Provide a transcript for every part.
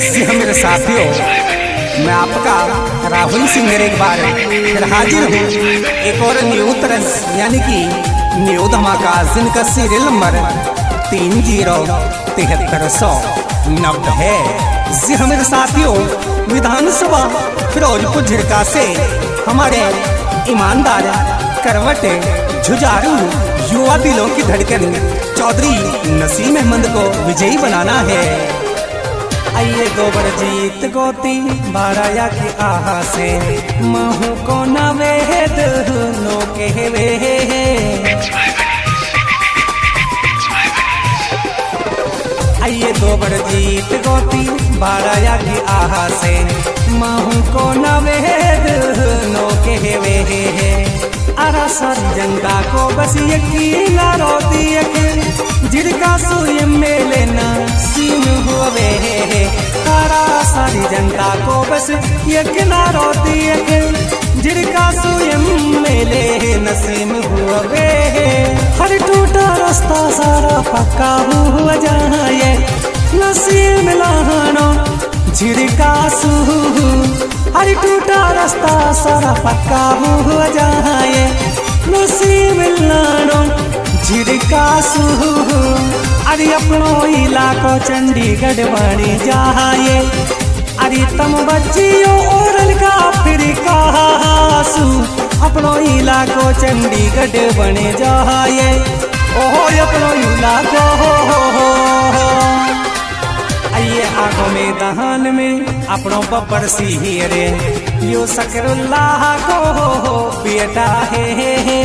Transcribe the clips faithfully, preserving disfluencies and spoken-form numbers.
जी हाँ मेरे साथियों, मैं आपका राहुल सिंह एक बार फिर हाजिर हूँ एक और न्यू तरह यानी कि न्यू धमाका, जिनका सीरियल नंबर तीन जीरो तिहत्तर सौ नब्बे है। जी हाँ मेरे साथियों, विधानसभा फिरोजपुर झिड़का से हमारे ईमानदार, करवट, जुझारू, युवा दिलों की धड़कन चौधरी नसीम अहमद को विजयी बनाना है। आइए गोबर जीत गोती बाराया की आहा से महू को नवेद नो के वे। आइए गोबर जीत गोती बाराया की आहा से महू को नवेद नो के वे। अरा सारी जनता को बस यकीन रोती जिरका सुय मेले न सीन हुए। अरा सारी जनता को बस यकीन रोती जिरका सुय मेले नसीम हुए। हर टूटा रास्ता सारा पक्का हुआ जाए नसीम लानो झिड़का सू। हर टूटा रास्ता सारा पक्का हुआ जाए नसीब लानो झिड़का सू। अरे अपनो इलाको चंडीगढ़ बनी जाए। अरे तम बच्चियों औरल का फिर कासू अपनो इलाको चंडीगढ़ बने जाए। ओहो अपनो इलाको हो हो हो। आइए आगो में दहान में अपनों बब्बर सी रे यो सकरुल्लाह को बेटा है।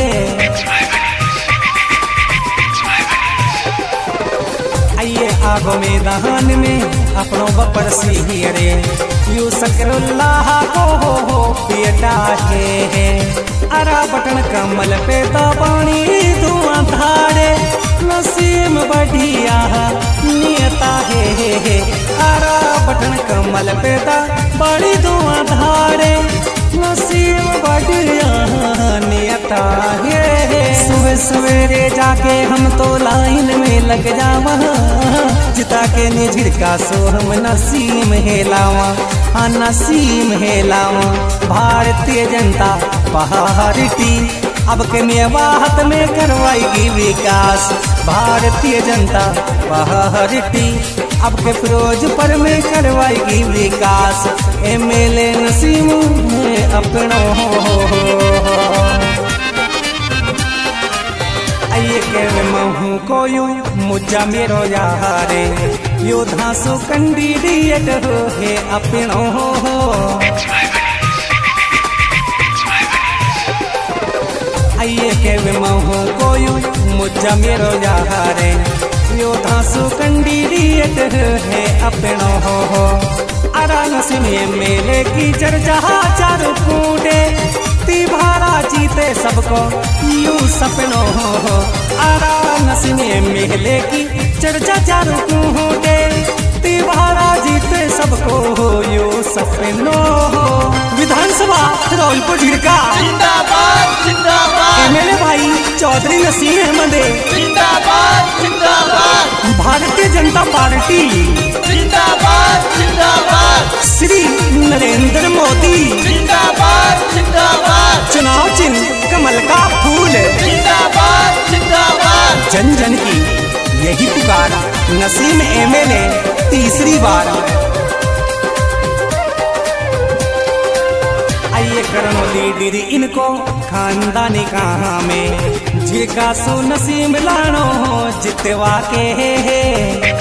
आइए आगो में दहान में अपनों बब्बर सी रे यो सकरुल्लाह को बेटा है। अरा बटन कमल पे तो पानी धुआं धारे नसीम बढ़िया नियता है। अरा बटन कमल पे तो बड़ी धुआं धारे नसीम बढ़िया नियता है। सुबह सवेरे जाके हम तो लाइन में लग जावा जिता के ने झिड़का सो हम नसीम है लावा। हाँ नसीम है लावा भारतीय जनता पार्टी अब के मेवाहत में करवाएगी विकास। भारतीय जनता पार्टी अब के फिरोजपुर में करवाएगी विकास। एमएलए नसीम में अपनो आइए के महू को यू मुझा मेरो यारे यो धासो कैंडिडेट है अपनो। आइए के महू को यू मुझा मेरो यारे यो धासो कैंडिडेट है अपनो हो। अरा नसीम मेले की चर्चा चारू कूटे तिभारा जीते सबको यू सपनो हो। अरा नसीम मेले की चर्चा चारू कूटे तिभारा जीते सबको यू सपनो हो। विधानसभा फिरोजपुर झिड़का जिंदाबाद जिंदाबाद। एमएलए भाई चौधरी नसीम अहमद जिंदाबाद जिंदाबाद। भारतीय जनता पार्टी जिंदाबाद जिंदाबाद। श्री नरेंद्र मोदी जिंदाबाद जिंदाबाद। चुनाव चिन्ह कमल का फूल जिंदाबाद जिंदाबाद। जन जन की यही पुकार नसीम एमएलए तीसरी बार। आइए करो लीडर इनको खानदानी कहाँ में झिड़का सो नसीम लानो जितवा के है।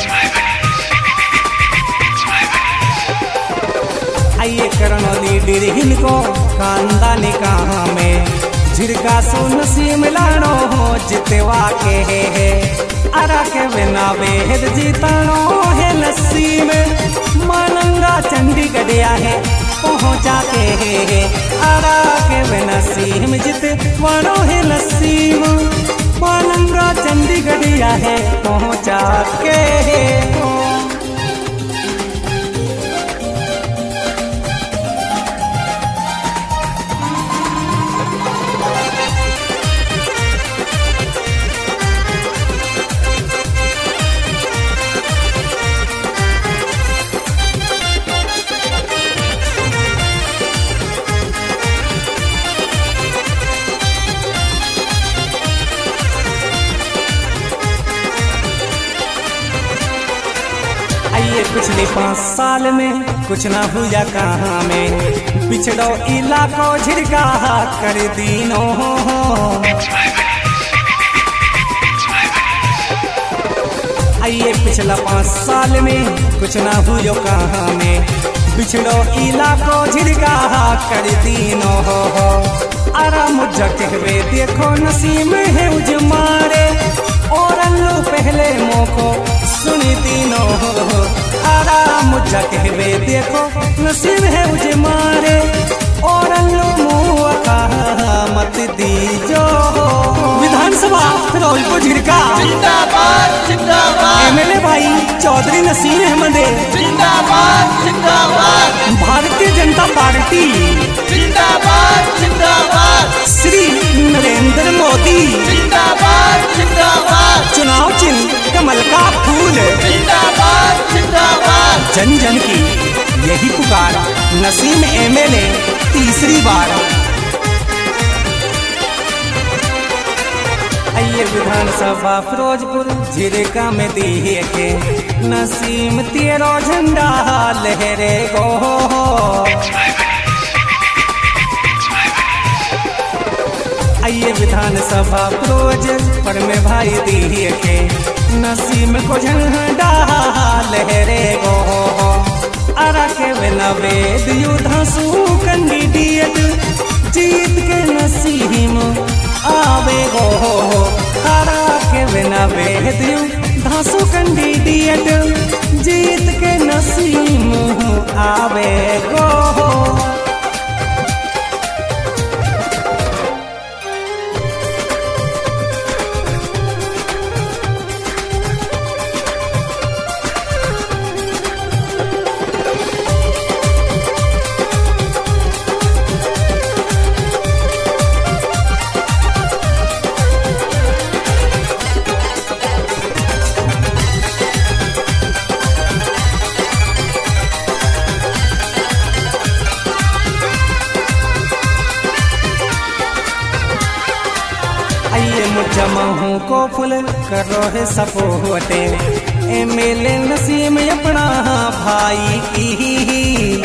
आइए करो लीडर इनको खानदानी कहाँ में झिड़का सो नसीम लानो जितवा के है। अरा के बिना बेहद जीतानो है नसीम मानंगा चंडीगढ़ है पहुँचा के है। अरा के बिना सीम जित वानो है नसीम मानंगा चंडीगढ़ है पहुँचा के है। पिछले पाँच साल में कुछ ना हुआ कहाँ में, पिछड़ो इलाको झिड़का कर दीनो। आइए पिछला पाँच साल में कुछ ना हुआ कहाँ में, पिछड़ो इलाको झिड़का कर दीनो। आराम जगवे देखो नसीम है उजमारे, और अल्लू पहले मोको सुनी तीनों। आराम जगवे देखो नसीम है उजमारे, और अल्लू मुँह का मत दीजो। विधानसभा फिरोजपुर झिड़का जिंदाबाद जिंदाबाद, एमएलए भाई चौधरी नसीम अहमद जिंदाबाद जिंदाबाद, भारतीय जनता पार्टी जिंदाबाद जिंदाबाद, श्री नरेंद्र मोदी जिंदाबाद जिंदाबाद, चुनाव चिन्ह कमल का फूल। जिंदाबाद जिंदाबाद, जन जन की यही पुकार, नसीम एमएलए तीसरी बार। आइए विधानसभा फिरोजपुर झिड़का में देखे नसीम तेरो झंडा लहरे गो। आइए विधानसभा फिरोजपुर में भाई देखे नसीम को झंडा लहरे गो। अरा के बिना वेद युद्धासु कैंडिडेट जीत के नसीम आवे गो। हरा के बिना वेद युद्धासु कैंडिडेट जीत के नसीम आवे गो। जमाहू को फुल करो है सपोटे, एमएलए नसीम अपना भाई की।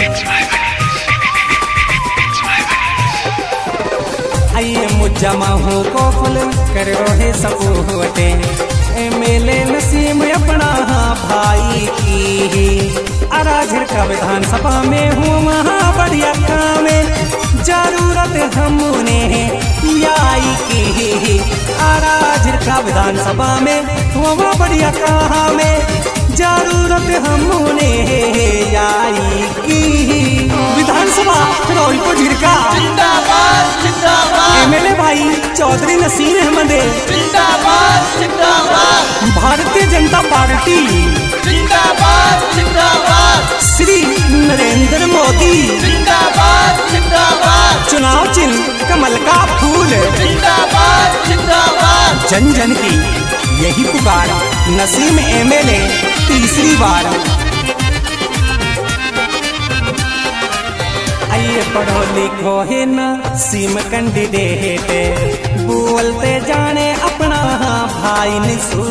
आइए मुजमाहू को फुल करो है सपोटे, एमएलए नसीम अपना भाई की। अरा झिड़का विधानसभा में हूँ वहाँ बढ़िया काम, जरूरत हमने आई की। आरा झिड़का विधानसभा में वहाँ बढ़िया काम, जरूरत हमने आई की। विधानसभा फिरोजपुर झिड़का जिंदाबाद जिंदाबाद, एमएलए भाई चौधरी नसीम अहमद जिंदाबाद जिंदाबाद, भारतीय जनता पार्टी जिंदाबाद जिंदाबाद, श्री नरेंद्र मोदी जिंदाबाद जिंदाबाद, चुनाव चिन्ह कमल का फूल। जिंदाबाद जिंदाबाद, जन जन की यही पुकार, नसीम एमएलए तीसरी बार। आइए पढ़ो लिखो है नसीम कैंडिडेट, बोलते जाने अपना भाई निसू।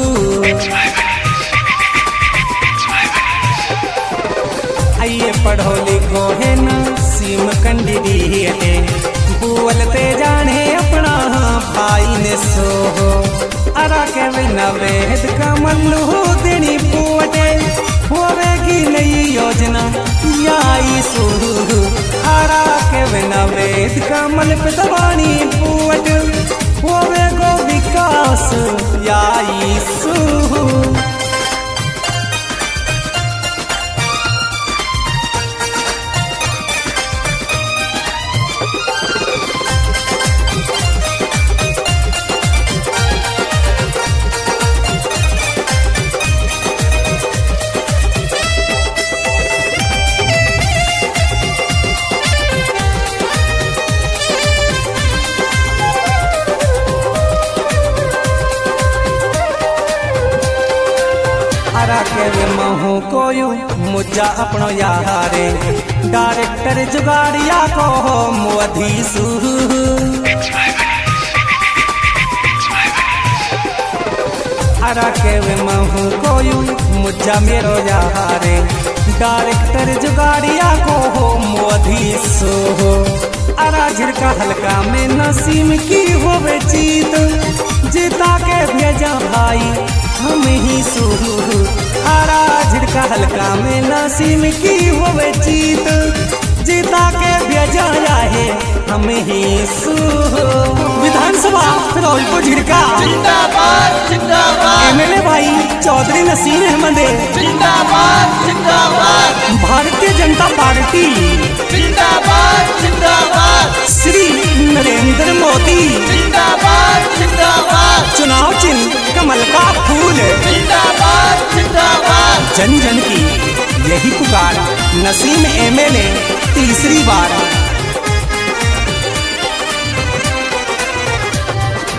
आइए पढ़ो लिखो है नसीम कैंडिडेट, बोलते जाने अपना भाई ने सो। अरा के बिना वेद कमल देनी पोटे, होवेगी नई योजना याई सू। अरा के बिना वेद कमल पे दबानी पोट, होवेगो विकास याई सू। के महू कोयू मुझा अपनो यारे, डायरेक्टर जुगाड़िया को मोधीसू। अरा के वे महू कोयू मुझा मेरो यारे डायरेक्टर जुगाड़िया को हो मोदी सो हो अरा झिड़का हल्का में नसीम की होवे जीत जीता के भेजा भाई हम ही सू अरा झिड़का हल्का में नसीम की होवे जीत जीता के भेजा है हम ही सू विधानसभा फिरोजपुर झिड़का जिंदाबाद जिंदाबाद एमएलए भाई चौधरी नसीर अहमद जिंदाबाद जिंदाबाद भारतीय जनता पार्टी जिंदाबाद जिंदाबाद श्री नरेंद्र मोदी जिंदाबाद जिंदाबाद चुनाव चिन्ह कमल का फूल जिंदाबाद जिंदाबाद जन जन की यही पुकार नसीम एमएलए तीसरी बार